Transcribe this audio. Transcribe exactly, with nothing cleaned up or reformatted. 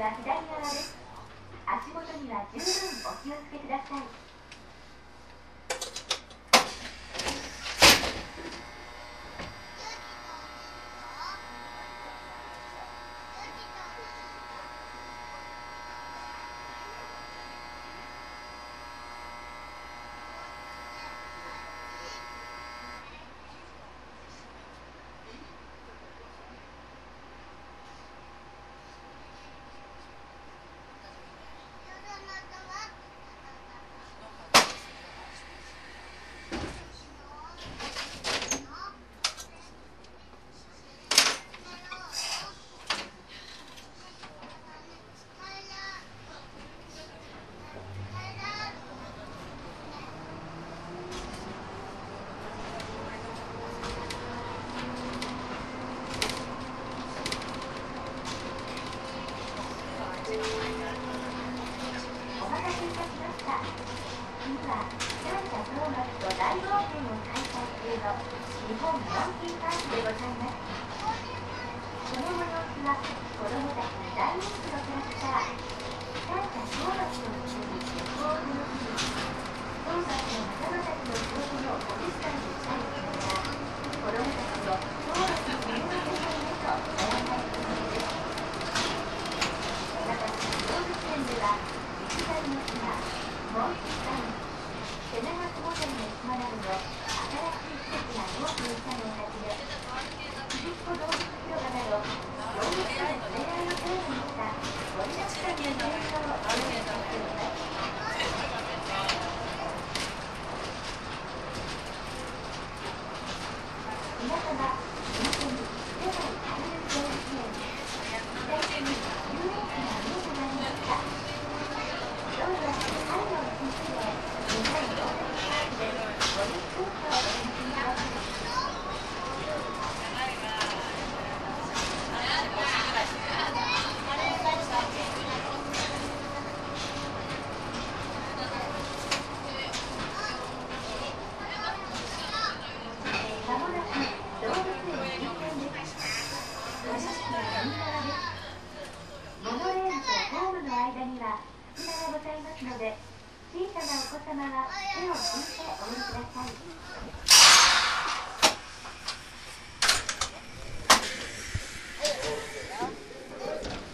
は左側です。足元には十分お気をつけください。お待たせいたしました。次は三社総額と大冒険を開催中の日本モンキーパークでございます。その模様は子どもたちに大人気のキャラクター三社総額と一緒に旅行を楽しみ、総額の仲間たちの仕事のお手伝いにしたりしながら子どもたちの総額の物語へと悩まれています。また動物園では歴代の島モンキータウン、瀬長公園の島などの新しい施設がオープンしたのをはじめ、ちびっこ動物広場など動物との触れ合いをテーマにした盛りだくさんのイベントを運営しています。皆様、本当に世界アイドル動物園最初に遊園地が見えてまいりました。どうぞ春の一日で日本モンキーパークでごゆっくりとお楽しみください。まもなく動物園入園です。お座敷は右側です。モノレールとホームの間には隙間がございますので、小さなお子様は手を引いてお降りください。